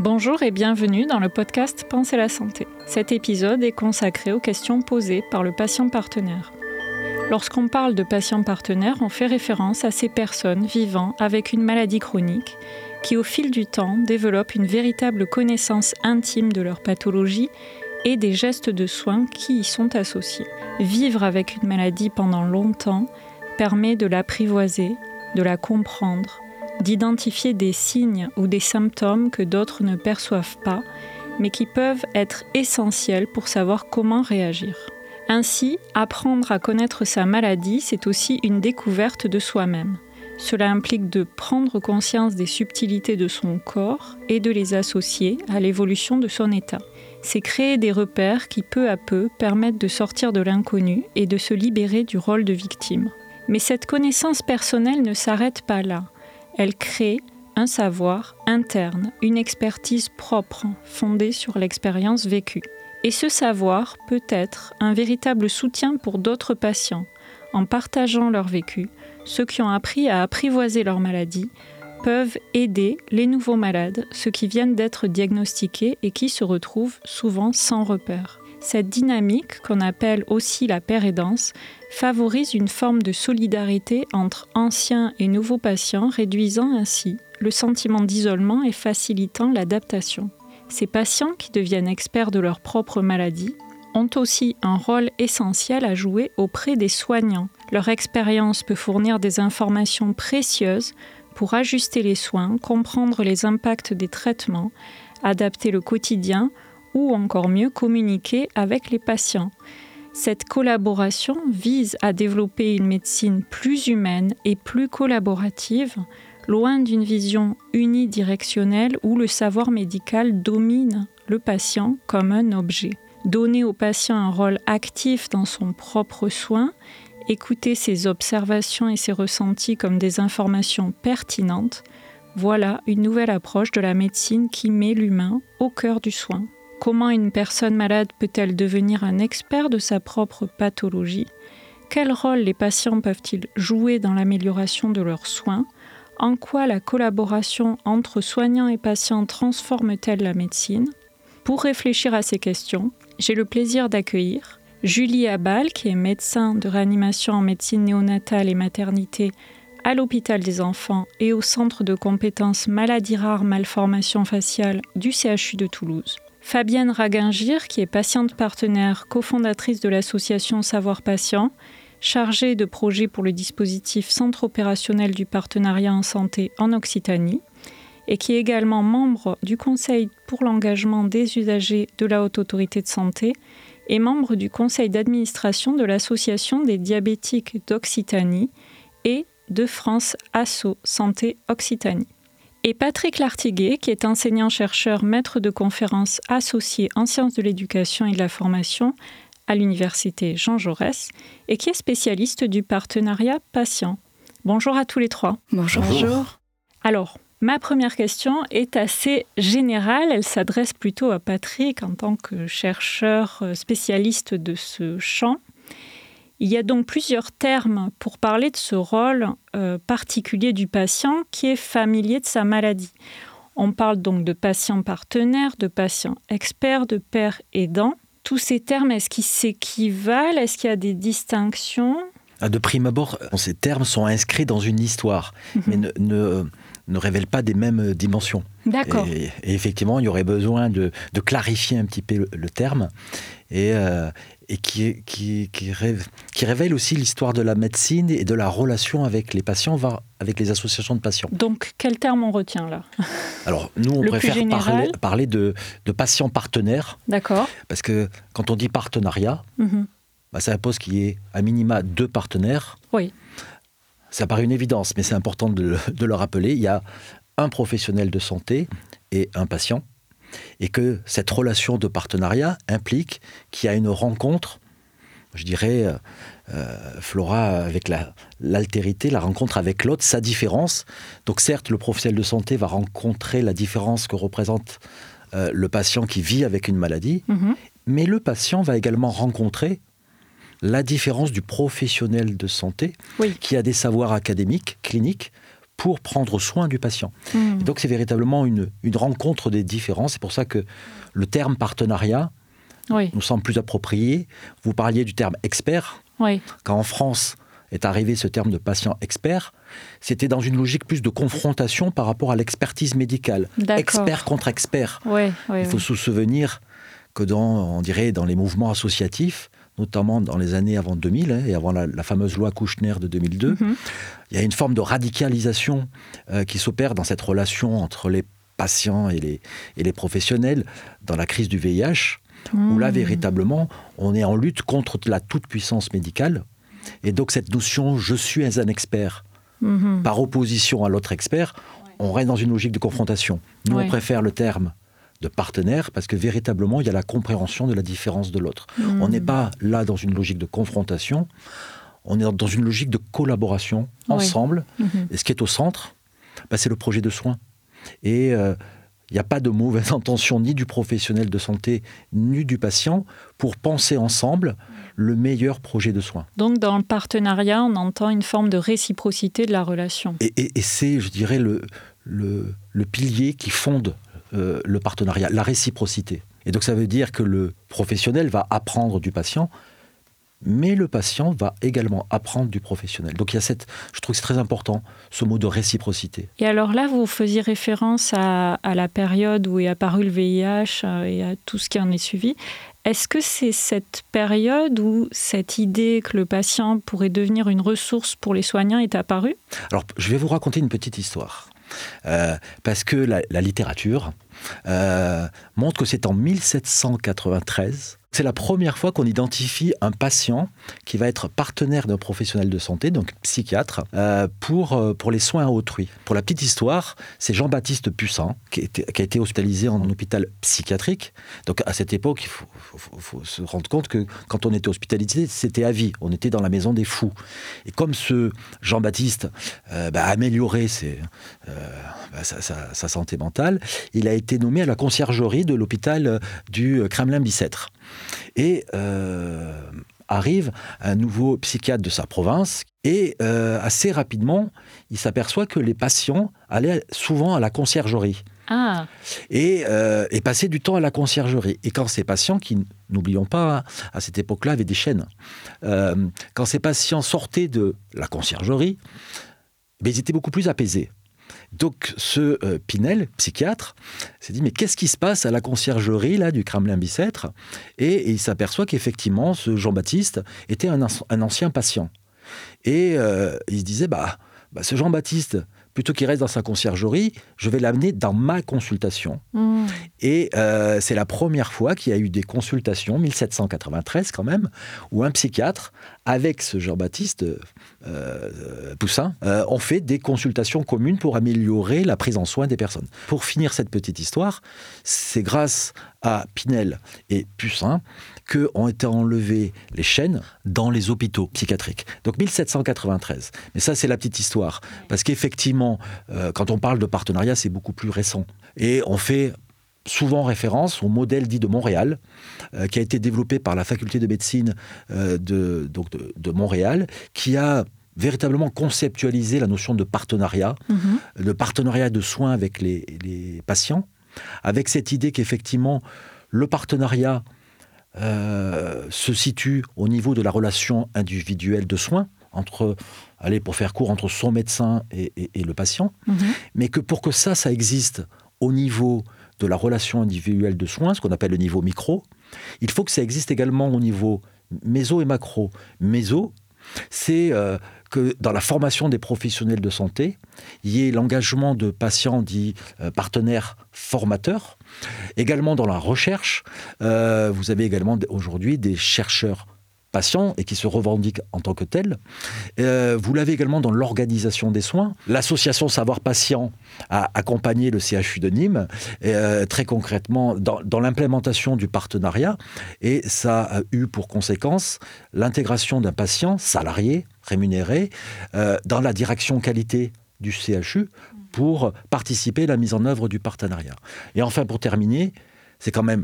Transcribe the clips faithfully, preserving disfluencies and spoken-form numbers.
Bonjour et bienvenue dans le podcast Penser la santé. Cet épisode est consacré aux questions posées par le patient partenaire. Lorsqu'on parle de patient partenaire, on fait référence à ces personnes vivant avec une maladie chronique qui, au fil du temps, développent une véritable connaissance intime de leur pathologie et des gestes de soins qui y sont associés. Vivre avec une maladie pendant longtemps permet de l'apprivoiser, de la comprendre, d'identifier des signes ou des symptômes que d'autres ne perçoivent pas, mais qui peuvent être essentiels pour savoir comment réagir. Ainsi, apprendre à connaître sa maladie, c'est aussi une découverte de soi-même. Cela implique de prendre conscience des subtilités de son corps et de les associer à l'évolution de son état. C'est créer des repères qui, peu à peu, permettent de sortir de l'inconnu et de se libérer du rôle de victime. Mais cette connaissance personnelle ne s'arrête pas là. Elle crée un savoir interne, une expertise propre, fondée sur l'expérience vécue. Et ce savoir peut être un véritable soutien pour d'autres patients. En partageant leur vécu, ceux qui ont appris à apprivoiser leur maladie peuvent aider les nouveaux malades, ceux qui viennent d'être diagnostiqués et qui se retrouvent souvent sans repère. Cette dynamique, qu'on appelle aussi la pair-aidance, favorise une forme de solidarité entre anciens et nouveaux patients, réduisant ainsi le sentiment d'isolement et facilitant l'adaptation. Ces patients, qui deviennent experts de leur propre maladie, ont aussi un rôle essentiel à jouer auprès des soignants. Leur expérience peut fournir des informations précieuses pour ajuster les soins, comprendre les impacts des traitements, adapter le quotidien ou encore mieux communiquer avec les patients. Cette collaboration vise à développer une médecine plus humaine et plus collaborative, loin d'une vision unidirectionnelle où le savoir médical domine le patient comme un objet. Donner au patient un rôle actif dans son propre soin, écouter ses observations et ses ressentis comme des informations pertinentes, voilà une nouvelle approche de la médecine qui met l'humain au cœur du soin. Comment une personne malade peut-elle devenir un expert de sa propre pathologie ? Quel rôle les patients peuvent-ils jouer dans l'amélioration de leurs soins ? En quoi la collaboration entre soignants et patients transforme-t-elle la médecine ? Pour réfléchir à ces questions, j'ai le plaisir d'accueillir Julie Abal, qui est médecin de réanimation en médecine néonatale et maternité à l'hôpital des enfants et au centre de compétences maladies rares malformations faciales du C H U de Toulouse. Fabienne Ragingir, qui est patiente partenaire, cofondatrice de l'association Savoir Patient, chargée de projet pour le dispositif Centre opérationnel du partenariat en santé en Occitanie, et qui est également membre du Conseil pour l'engagement des usagers de la Haute Autorité de Santé et membre du conseil d'administration de l'Association des diabétiques d'Occitanie et de France Asso Santé Occitanie. Et Patrick Lartiguet, qui est enseignant-chercheur, maître de conférences associé en sciences de l'éducation et de la formation à l'université Jean Jaurès et qui est spécialiste du partenariat patient. Bonjour à tous les trois. Bonjour. Bonjour. Alors, ma première question est assez générale. Elle s'adresse plutôt à Patrick en tant que chercheur spécialiste de ce champ. Il y a donc plusieurs termes pour parler de ce rôle euh, particulier du patient qui est familier de sa maladie. On parle donc de patient partenaire, de patient expert, de père aidant. Tous ces termes, est-ce qu'ils s'équivalent ? Est-ce qu'il y a des distinctions ? De prime abord, ces termes sont inscrits dans une histoire, mm-hmm. mais ne, ne, ne révèlent pas des mêmes dimensions. D'accord. Et, et effectivement, il y aurait besoin de, de clarifier un petit peu le, le terme et, euh, et qui, qui, qui, rêve, qui révèle aussi l'histoire de la médecine et de la relation avec les patients, voire avec les associations de patients. Donc, quel terme on retient là ? Alors, nous, on le préfère parler, parler de, de patients partenaires. D'accord. Parce que quand on dit partenariat, mm-hmm. bah, ça impose qu'il y ait à minima deux partenaires. Oui. Ça paraît une évidence, mais c'est important de, de le rappeler. Il y a un professionnel de santé et un patient, et que cette relation de partenariat implique qu'il y a une rencontre, je dirais, euh, Flora, avec la, l'altérité, la rencontre avec l'autre, sa différence. Donc certes, le professionnel de santé va rencontrer la différence que représente euh, le patient qui vit avec une maladie, mmh. mais le patient va également rencontrer la différence du professionnel de santé, oui. qui a des savoirs académiques, cliniques, pour prendre soin du patient. Mmh. Et donc c'est véritablement une, une rencontre des différents. C'est pour ça que le terme partenariat oui. nous semble plus approprié. Vous parliez du terme expert. Oui. Quand en France est arrivé ce terme de patient expert, c'était dans une logique plus de confrontation par rapport à l'expertise médicale. D'accord. Expert contre expert. Oui, oui, Il faut oui. se souvenir que dans, on dirait, dans les mouvements associatifs, notamment dans les années avant deux mille, hein, et avant la, la fameuse loi Kouchner de deux mille deux, mm-hmm. il y a une forme de radicalisation euh, qui s'opère dans cette relation entre les patients et les, et les professionnels dans la crise du V I H, mmh. où là, véritablement, on est en lutte contre la toute-puissance médicale. Et donc, cette notion « je suis un expert mmh. » par opposition à l'autre expert, on reste dans une logique de confrontation. Nous, ouais. on préfère le terme de partenaire, parce que véritablement, il y a la compréhension de la différence de l'autre. Mmh. On n'est pas là dans une logique de confrontation, on est dans une logique de collaboration, oui. ensemble. Mmh. Et ce qui est au centre, bah, c'est le projet de soins. Et il euh, n'y a pas de mauvaise intention ni du professionnel de santé, ni du patient, pour penser ensemble le meilleur projet de soins. Donc, dans le partenariat, on entend une forme de réciprocité de la relation. Et, et, et c'est, je dirais, le, le, le pilier qui fonde Euh, le partenariat, la réciprocité. Et donc ça veut dire que le professionnel va apprendre du patient, mais le patient va également apprendre du professionnel. Donc il y a cette, je trouve que c'est très important, ce mot de réciprocité. Et alors là, vous faisiez référence à, à la période où est apparu le V I H et à tout ce qui en est suivi. Est-ce que c'est cette période où cette idée que le patient pourrait devenir une ressource pour les soignants est apparue ? Alors je vais vous raconter une petite histoire. Euh, parce que la, la littérature euh, montre que c'est en mille sept cent quatre-vingt-treize, c'est la première fois qu'on identifie un patient qui va être partenaire d'un professionnel de santé, donc psychiatre, euh, pour, euh, pour les soins à autrui. Pour la petite histoire, c'est Jean-Baptiste Puissant, qui, était, qui a été hospitalisé en hôpital psychiatrique. Donc à cette époque, il faut, faut, faut se rendre compte que quand on était hospitalisé, c'était à vie. On était dans la maison des fous. Et comme ce Jean-Baptiste euh, bah, a amélioré ses, euh, bah, sa, sa, sa santé mentale, il a été nommé à la conciergerie de l'hôpital du Kremlin-Bicêtre. Et euh, arrive un nouveau psychiatre de sa province et euh, assez rapidement, il s'aperçoit que les patients allaient souvent à la conciergerie. Ah. Et, euh, et passaient du temps à la conciergerie. Et quand ces patients, qui, n'oublions pas, à cette époque-là, avaient des chaînes, euh, quand ces patients sortaient de la conciergerie, ben, ils étaient beaucoup plus apaisés. Donc ce euh, Pinel, psychiatre, s'est dit mais qu'est-ce qui se passe à la conciergerie là, du Kremlin-Bicêtre ? et, et il s'aperçoit qu'effectivement ce Jean-Baptiste était un, un ancien patient. Et euh, il se disait bah, bah ce Jean-Baptiste, plutôt qu'il reste dans sa conciergerie, je vais l'amener dans ma consultation. Mmh. Et euh, c'est la première fois qu'il y a eu des consultations, mille sept cent quatre-vingt-treize quand même, où un psychiatre, avec ce Jean-Baptiste euh, Poussin, euh, ont fait des consultations communes pour améliorer la prise en soin des personnes. Pour finir cette petite histoire, c'est grâce à Pinel et Poussin qu'ont été enlevées les chaînes dans les hôpitaux psychiatriques. Donc mille sept cent quatre-vingt-treize. Mais ça, c'est la petite histoire. Parce qu'effectivement, euh, quand on parle de partenariat, c'est beaucoup plus récent. Et on fait souvent référence au modèle dit de Montréal, euh, qui a été développé par la faculté de médecine euh, de, donc de, de Montréal, qui a véritablement conceptualisé la notion de partenariat, mm-hmm. de partenariat de soins avec les, les patients, avec cette idée qu'effectivement, le partenariat euh, se situe au niveau de la relation individuelle de soins, entre, allez, pour faire court, entre son médecin et, et, et le patient, mm-hmm. mais que pour que ça, ça existe au niveau de la relation individuelle de soins, ce qu'on appelle le niveau micro, il faut que ça existe également au niveau méso et macro. Méso, c'est euh, que dans la formation des professionnels de santé, il y ait l'engagement de patients dits euh, partenaires formateurs. Également dans la recherche, euh, vous avez également aujourd'hui des chercheurs patients et qui se revendiquent en tant que tels. Euh, vous l'avez également dans l'organisation des soins. L'association Savoir Patient a accompagné le C H U de Nîmes, euh, très concrètement, dans, dans l'implémentation du partenariat. Et ça a eu pour conséquence l'intégration d'un patient salarié, rémunéré, euh, dans la direction qualité du C H U pour participer à la mise en œuvre du partenariat. Et enfin, pour terminer, c'est quand même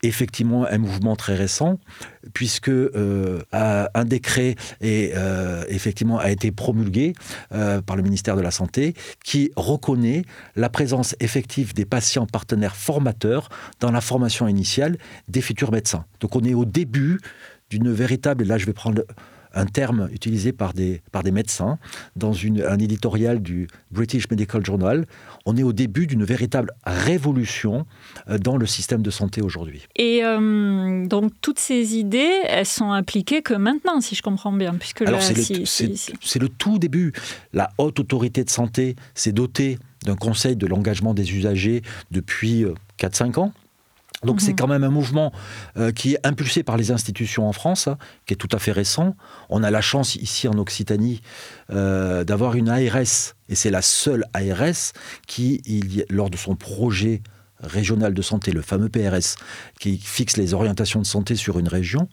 effectivement un mouvement très récent, puisque euh, un décret est, euh, effectivement, a été promulgué euh, par le ministère de la Santé qui reconnaît la présence effective des patients partenaires formateurs dans la formation initiale des futurs médecins. Donc on est au début d'une véritable, et là je vais prendre un terme utilisé par des, par des médecins dans une, un éditorial du British Medical Journal, on est au début d'une véritable révolution dans le système de santé aujourd'hui. Et euh, donc toutes ces idées, elles sont appliquées que maintenant, si je comprends bien, puisque Alors là, c'est, si, le, si, c'est, si. c'est le tout début. La Haute Autorité de Santé s'est dotée d'un conseil de l'engagement des usagers depuis quatre à cinq ans. Donc mmh. c'est quand même un mouvement euh, qui est impulsé par les institutions en France, hein, qui est tout à fait récent. On a la chance ici en Occitanie euh, d'avoir une A R S, et c'est la seule A R S qui, il, lors de son projet régional de santé, le fameux P R S, qui fixe les orientations de santé sur une région,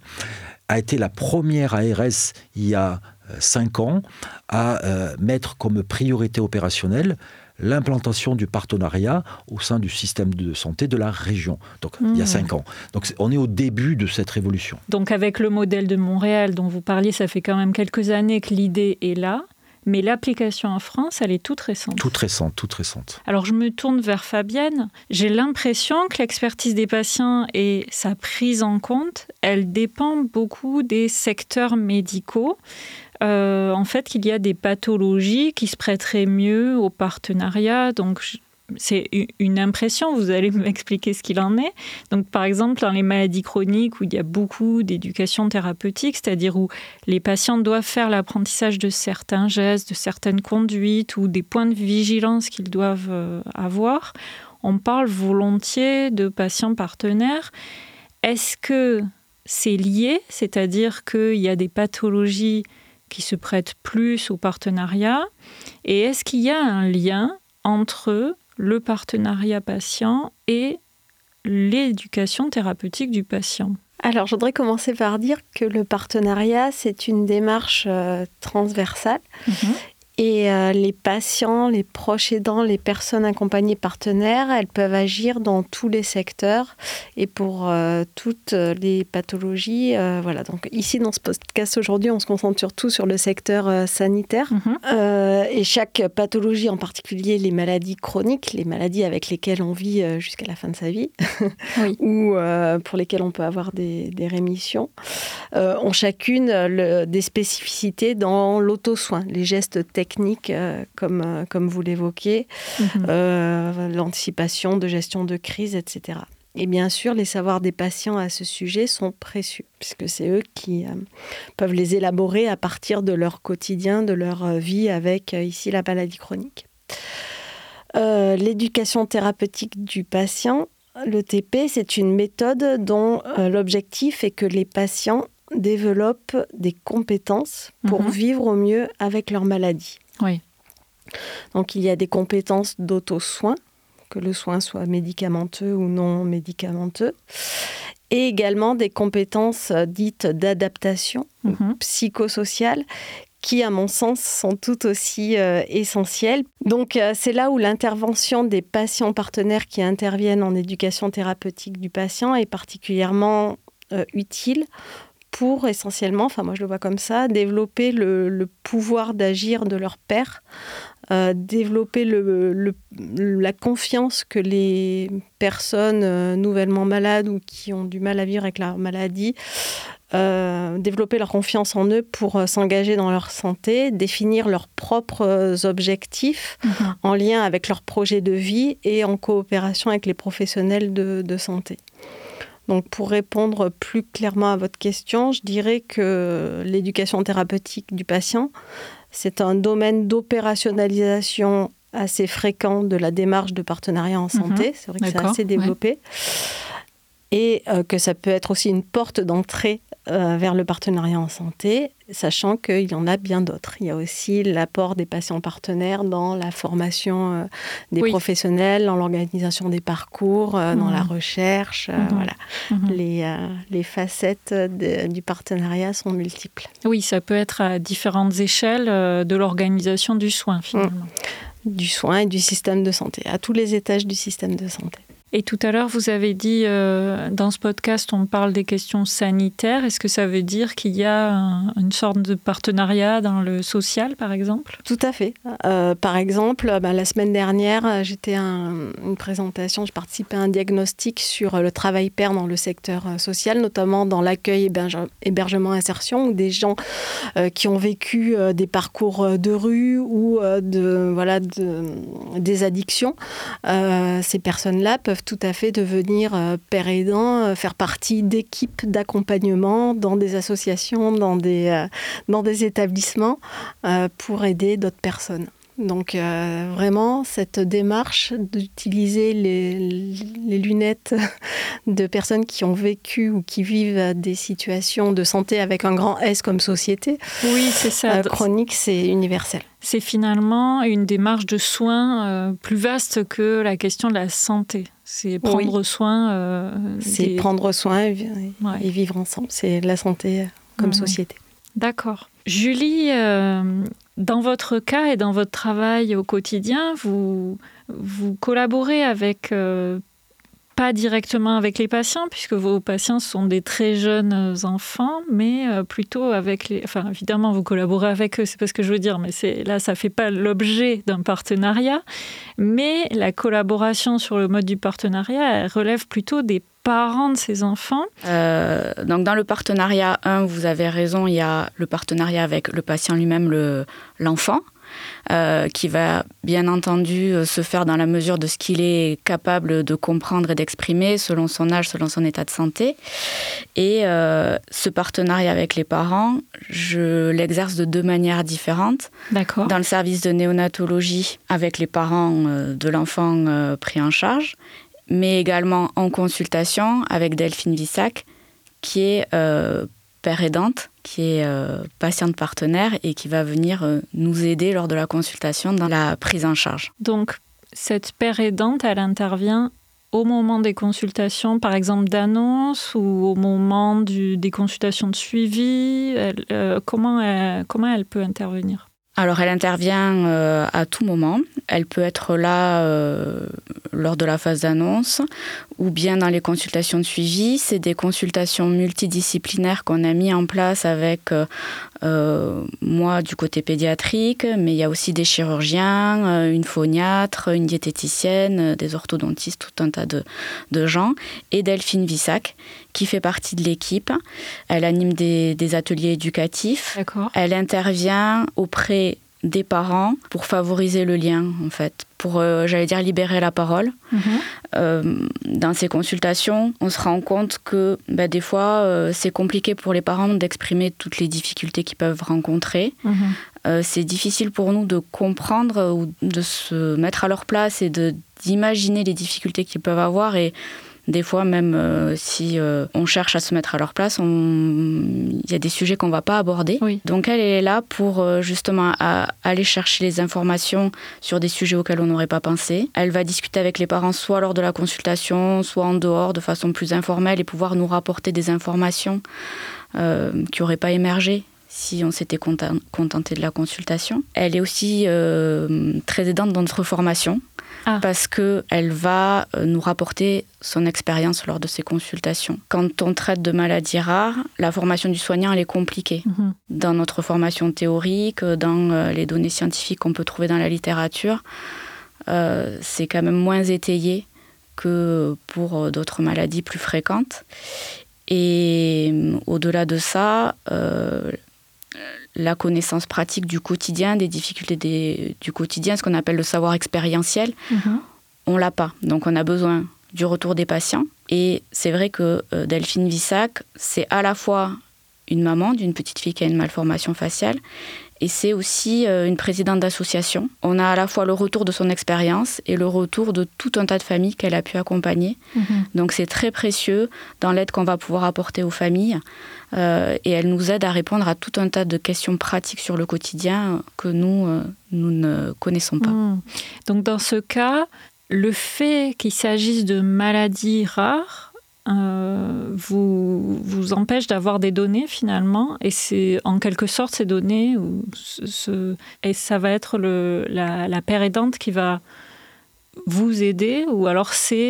a été la première A R S il y a cinq ans à euh, mettre comme priorité opérationnelle l'implantation du partenariat au sein du système de santé de la région. Donc, mmh. il y a cinq ans. Donc, on est au début de cette révolution. Donc, avec le modèle de Montréal dont vous parliez, ça fait quand même quelques années que l'idée est là. Mais l'application en France, elle est toute récente. Toute récente, toute récente. Alors, je me tourne vers Fabienne. J'ai l'impression que l'expertise des patients et sa prise en compte, elle dépend beaucoup des secteurs médicaux. Euh, en fait, qu'il y a des pathologies qui se prêteraient mieux au partenariat. Donc, c'est une impression, vous allez m'expliquer ce qu'il en est. Donc, par exemple, dans les maladies chroniques où il y a beaucoup d'éducation thérapeutique, c'est-à-dire où les patients doivent faire l'apprentissage de certains gestes, de certaines conduites ou des points de vigilance qu'ils doivent avoir, on parle volontiers de patients partenaires. Est-ce que c'est lié, c'est-à-dire qu'il y a des pathologies qui se prêtent plus au partenariat? Et est-ce qu'il y a un lien entre le partenariat patient et l'éducation thérapeutique du patient? Alors, je voudrais commencer par dire que le partenariat, c'est une démarche euh, transversale. Mmh. Et euh, les patients, les proches aidants, les personnes accompagnées partenaires, elles peuvent agir dans tous les secteurs et pour euh, toutes les pathologies. Euh, voilà. Donc ici, dans ce podcast aujourd'hui, on se concentre surtout sur le secteur euh, sanitaire. Mm-hmm. Euh, et chaque pathologie, en particulier les maladies chroniques, les maladies avec lesquelles on vit euh, jusqu'à la fin de sa vie, oui. ou euh, pour lesquelles on peut avoir des, des rémissions, euh, ont chacune le, des spécificités dans l'auto-soin, les gestes techniques. techniques, euh, comme, euh, comme vous l'évoquiez, mmh. euh, l'anticipation de gestion de crise, et cetera. Et bien sûr, les savoirs des patients à ce sujet sont précieux, puisque c'est eux qui euh, peuvent les élaborer à partir de leur quotidien, de leur vie avec, euh, ici, la maladie chronique. Euh, l'éducation thérapeutique du patient, l'E T P, c'est une méthode dont euh, l'objectif est que les patients développent des compétences pour mmh. vivre au mieux avec leur maladie. Oui. Donc, il y a des compétences d'auto-soin, que le soin soit médicamenteux ou non médicamenteux, et également des compétences dites d'adaptation mmh. psychosociale, qui, à mon sens, sont tout aussi euh, essentielles. Donc, euh, c'est là où l'intervention des patients partenaires qui interviennent en éducation thérapeutique du patient est particulièrement euh, utile pour essentiellement, enfin moi je le vois comme ça, développer le, le pouvoir d'agir de leur père, euh, développer le, le, la confiance que les personnes euh, nouvellement malades ou qui ont du mal à vivre avec leur maladie, euh, développer leur confiance en eux pour euh, s'engager dans leur santé, définir leurs propres objectifs mmh. en lien avec leur projet de vie et en coopération avec les professionnels de, de santé. Donc, pour répondre plus clairement à votre question, je dirais que l'éducation thérapeutique du patient, c'est un domaine d'opérationnalisation assez fréquent de la démarche de partenariat en santé. Mmh, c'est vrai que c'est assez développé. Ouais. Et euh, que ça peut être aussi une porte d'entrée euh, vers le partenariat en santé, sachant qu'il y en a bien d'autres. Il y a aussi l'apport des patients partenaires dans la formation euh, des oui. professionnels, dans l'organisation des parcours, euh, mmh. dans la recherche. Euh, mmh. Voilà. Mmh. Les, euh, les facettes de, du partenariat sont multiples. Oui, ça peut être à différentes échelles euh, de l'organisation du soin, finalement. Mmh. Du soin et du système de santé, à tous les étages du système de santé. Et tout à l'heure, vous avez dit, euh, dans ce podcast, on parle des questions sanitaires. Est-ce que ça veut dire qu'il y a un, une sorte de partenariat dans le social, par exemple ? Tout à fait. Euh, par exemple, bah, la semaine dernière, j'étais à un, une présentation, je participais à un diagnostic sur le travail pair dans le secteur social, notamment dans l'accueil, héberge, hébergement, insertion, où des gens euh, qui ont vécu euh, des parcours de rue ou euh, de, voilà, de, des addictions, euh, ces personnes-là peuvent tout à fait devenir euh, père aidant, euh, faire partie d'équipes d'accompagnement dans des associations, dans des, euh, dans des établissements euh, pour aider d'autres personnes. Donc euh, vraiment, cette démarche d'utiliser les, les lunettes de personnes qui ont vécu ou qui vivent des situations de santé avec un grand S comme société, oui, c'est ça. Euh, chronique, c'est universel. C'est finalement une démarche de soins euh, plus vaste que la question de la santé. C'est prendre oui. soin. Euh, c'est des... prendre soin et, ouais. et vivre ensemble. C'est la santé comme mmh. société. D'accord. Julie, euh, dans votre cas et dans votre travail au quotidien, vous, vous collaborez avec, euh, pas directement avec les patients, puisque vos patients sont des très jeunes enfants, mais euh, plutôt avec les... Enfin, évidemment, vous collaborez avec eux, c'est pas ce que je veux dire, mais c'est, là, ça fait pas l'objet d'un partenariat. Mais la collaboration sur le mode du partenariat, elle relève plutôt des parents de ces enfants. Euh, donc dans le partenariat un, vous avez raison, il y a le partenariat avec le patient lui-même, le, l'enfant, euh, qui va bien entendu se faire dans la mesure de ce qu'il est capable de comprendre et d'exprimer selon son âge, selon son état de santé. Et euh, ce partenariat avec les parents, je l'exerce de deux manières différentes. D'accord. Dans le service de néonatologie avec les parents euh, de l'enfant euh, pris en charge, mais également en consultation avec Delphine Vissac, qui est euh, père aidante, qui est euh, patiente partenaire et qui va venir euh, nous aider lors de la consultation dans la prise en charge. Donc, cette père aidante, elle intervient au moment des consultations, par exemple d'annonce, ou au moment du, des consultations de suivi. Elle, euh, comment, elle, comment elle peut intervenir ? Alors, elle intervient euh, à tout moment. Elle peut être là euh, lors de la phase d'annonce ou bien dans les consultations de suivi. C'est des consultations multidisciplinaires qu'on a mis en place avec euh, euh, moi du côté pédiatrique, mais il y a aussi des chirurgiens, euh, une phoniatre, une diététicienne, des orthodontistes, tout un tas de, de gens. Et Delphine Vissac, qui fait partie de l'équipe. Elle anime des, des ateliers éducatifs. D'accord. Elle intervient auprès des parents pour favoriser le lien, en fait, pour, euh, j'allais dire, libérer la parole. Mmh. Euh, dans ces consultations, on se rend compte que bah, des fois, euh, c'est compliqué pour les parents d'exprimer toutes les difficultés qu'ils peuvent rencontrer. Mmh. Euh, c'est difficile pour nous de comprendre ou de se mettre à leur place et de, d'imaginer les difficultés qu'ils peuvent avoir. Et des fois, même euh, si euh, on cherche à se mettre à leur place, il y a des sujets qu'on ne va pas aborder. Oui. Donc, elle est là pour euh, justement à, aller chercher les informations sur des sujets auxquels on n'aurait pas pensé. Elle va discuter avec les parents soit lors de la consultation, soit en dehors, de façon plus informelle, et pouvoir nous rapporter des informations euh, qui n'auraient pas émergé si on s'était contenté de la consultation. Elle est aussi euh, très aidante dans notre formation. Ah. Parce qu'elle va nous rapporter son expérience lors de ces consultations. Quand on traite de maladies rares, la formation du soignant, elle est compliquée. Mm-hmm. Dans notre formation théorique, dans les données scientifiques qu'on peut trouver dans la littérature, euh, c'est quand même moins étayé que pour d'autres maladies plus fréquentes. Et au-delà de ça, euh, la connaissance pratique du quotidien, des difficultés des, du quotidien, ce qu'on appelle le savoir expérientiel, mmh. on ne l'a pas. Donc on a besoin du retour des patients. Et c'est vrai que euh, Delphine Vissac, c'est à la fois une maman d'une petite fille qui a une malformation faciale, et c'est aussi euh, une présidente d'association. On a à la fois le retour de son expérience et le retour de tout un tas de familles qu'elle a pu accompagner. Mmh. Donc c'est très précieux dans l'aide qu'on va pouvoir apporter aux familles. Euh, et elle nous aide à répondre à tout un tas de questions pratiques sur le quotidien que nous, euh, nous ne connaissons pas. Mmh. Donc dans ce cas, le fait qu'il s'agisse de maladies rares euh, vous, vous empêche d'avoir des données finalement, et c'est en quelque sorte ces données, ou ce, et ça va être le, la, la père aidante qui va vous aider, ou alors c'est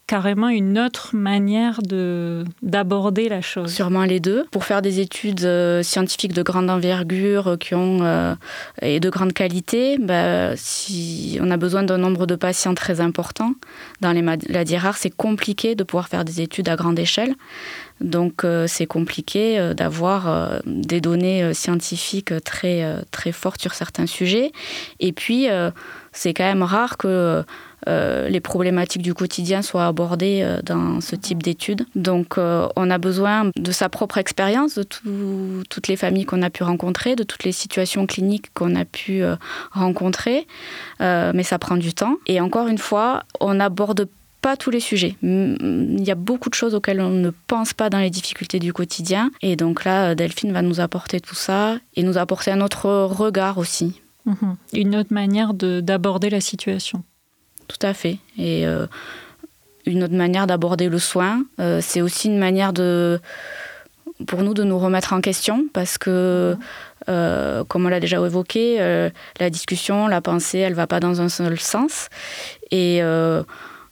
carrément une autre manière de, d'aborder la chose. Sûrement les deux. Pour faire des études euh, scientifiques de grande envergure qui ont, euh, et de grande qualité, bah, si on a besoin d'un nombre de patients très important. Dans les maladies rares, c'est compliqué de pouvoir faire des études à grande échelle. Donc euh, c'est compliqué euh, d'avoir euh, des données euh, scientifiques très, euh, très fortes sur certains sujets. Et puis, euh, c'est quand même rare que euh, les problématiques du quotidien soient abordées euh, dans ce type d'études. Donc euh, on a besoin de sa propre expérience, de tout, toutes les familles qu'on a pu rencontrer, de toutes les situations cliniques qu'on a pu euh, rencontrer. Euh, mais ça prend du temps. Et encore une fois, on n'aborde pas tous les sujets. Il y a beaucoup de choses auxquelles on ne pense pas dans les difficultés du quotidien. Et donc là, Delphine va nous apporter tout ça et nous apporter un autre regard aussi. Mmh. Une autre manière de, d'aborder la situation. Tout à fait. Et euh, une autre manière d'aborder le soin, euh, c'est aussi une manière de, pour nous de nous remettre en question parce que, euh, comme on l'a déjà évoqué, euh, la discussion, la pensée, elle ne va pas dans un seul sens. Et euh,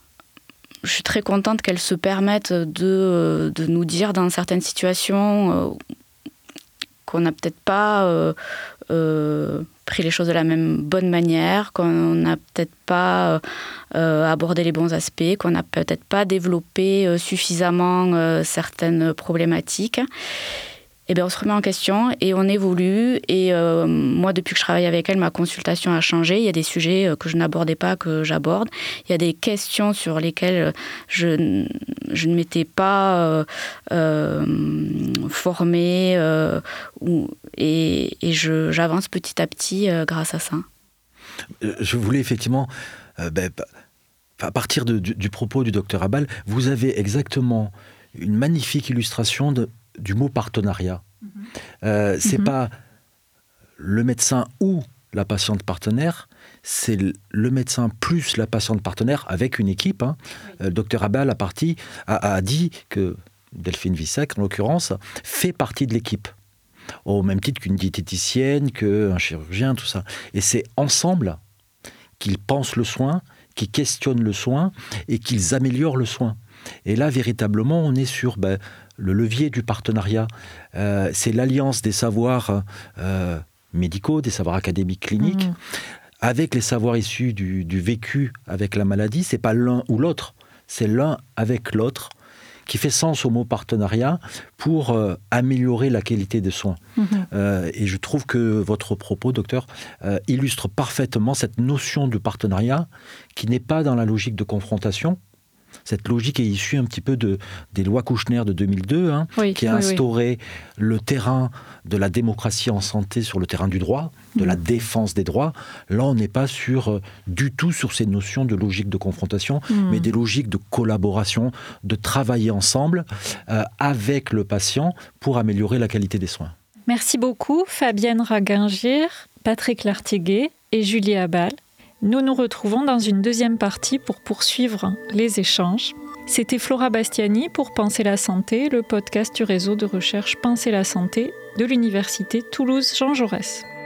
je suis très contente qu'elle se permette de, de nous dire dans certaines situations euh, qu'on n'a peut-être pas euh, euh, pris les choses de la même bonne manière, qu'on n'a peut-être pas euh, abordé les bons aspects, qu'on n'a peut-être pas développé euh, suffisamment euh, certaines problématiques. Eh bien, on se remet en question et on évolue. Et euh, moi, depuis que je travaille avec elle, ma consultation a changé. Il y a des sujets que je n'abordais pas, que j'aborde. Il y a des questions sur lesquelles je, je ne m'étais pas euh, euh, formée euh, ou, et, et je, j'avance petit à petit euh, grâce à ça. Je voulais effectivement... Euh, ben, à partir de, du, du propos du docteur Abal, vous avez exactement une magnifique illustration de du mot partenariat. Mmh. Euh, c'est mmh. pas le médecin ou la patiente partenaire, c'est le médecin plus la patiente partenaire avec une équipe. Hein. Oui. Euh, le docteur Abal a, parti, a, a dit que Delphine Vissac, en l'occurrence, fait partie de l'équipe. Au même titre qu'une diététicienne, qu'un chirurgien, tout ça. Et c'est ensemble qu'ils pensent le soin, qu'ils questionnent le soin et qu'ils améliorent le soin. Et là, véritablement, on est sur ben, le levier du partenariat. Euh, c'est l'alliance des savoirs euh, médicaux, des savoirs académiques cliniques, mmh. avec les savoirs issus du, du vécu avec la maladie. C'est pas l'un ou l'autre, c'est l'un avec l'autre qui fait sens au mot partenariat pour euh, améliorer la qualité des soins. Mmh. Euh, et je trouve que votre propos, docteur, euh, illustre parfaitement cette notion de partenariat qui n'est pas dans la logique de confrontation. Cette logique est issue un petit peu de, des lois Kouchner de deux mille deux, hein, oui, qui a oui, instauré oui. le terrain de la démocratie en santé sur le terrain du droit, de mmh. la défense des droits. Là, on n'est pas sur, euh, du tout sur ces notions de logique de confrontation, mmh. mais des logiques de collaboration, de travailler ensemble euh, avec le patient pour améliorer la qualité des soins. Merci beaucoup, Fabienne Ragingir, Patrick Lartiguet et Julie Abal. Nous nous retrouvons dans une deuxième partie pour poursuivre les échanges. C'était Flora Bastiani pour Penser la santé, le podcast du réseau de recherche Penser la santé de l'Université Toulouse Jean Jaurès.